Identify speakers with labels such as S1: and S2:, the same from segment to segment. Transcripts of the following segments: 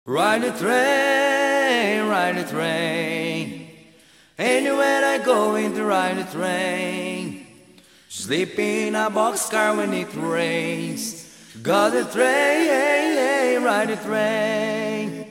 S1: Ride the train, ride the train. Anywhere I go in to ride the train. Sleep in a boxcar when it rains. Got the train, ride the train.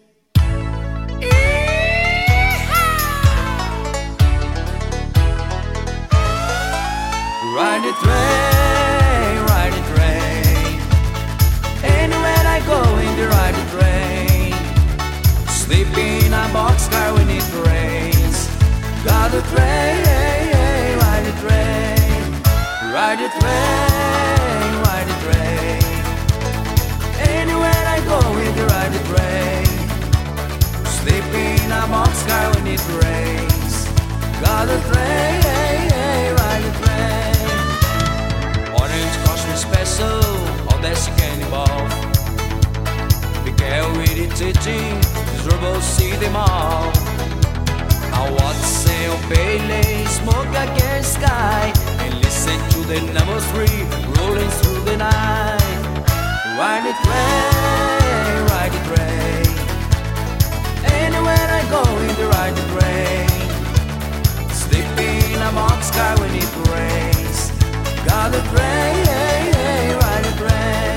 S1: Ride the train, ride the train. Anywhere I go in to ride the train. Sleep in a boxcar when it rains. Got the train, ride the train. Ride the train, ride the train. Anywhere I go in to ride the train. Sleep in a boxcar when it rains. Got the train, ride the train. Orange Cosmic Special, all that's you can involve. Big girl with it teaching, miserable see them all. I want to sail Bailey, smoke against sky, and listen to the number 3 rolling through the night. Ride the train, ride the train. Anywhere I go in the ride the train. Sleep in a boxcar when it rains. Got the train, ride the train.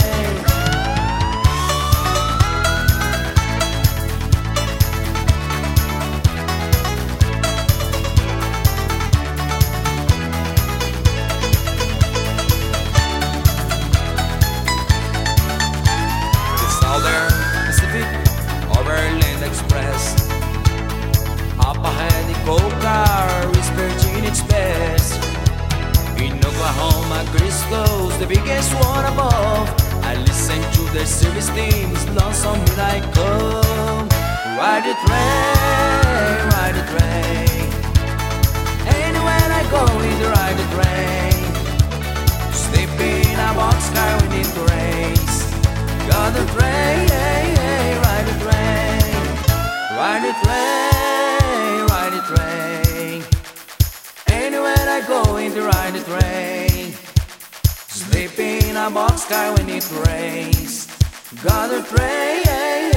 S1: The Southern Pacific Overland Express. Up ahead the gold car is virgin its best. In Oklahoma, Crystal's the biggest one above. I listen to the service teams, lonesome when I come. Ride the train, ride the train. Anywhere I go in the ride the train. Sleep in a boxcar when it rains. Got the train, ride the train. Ride the train, ride the train. Anywhere I go in to ride the train. Sleep in a boxcar when it rains. Got the train.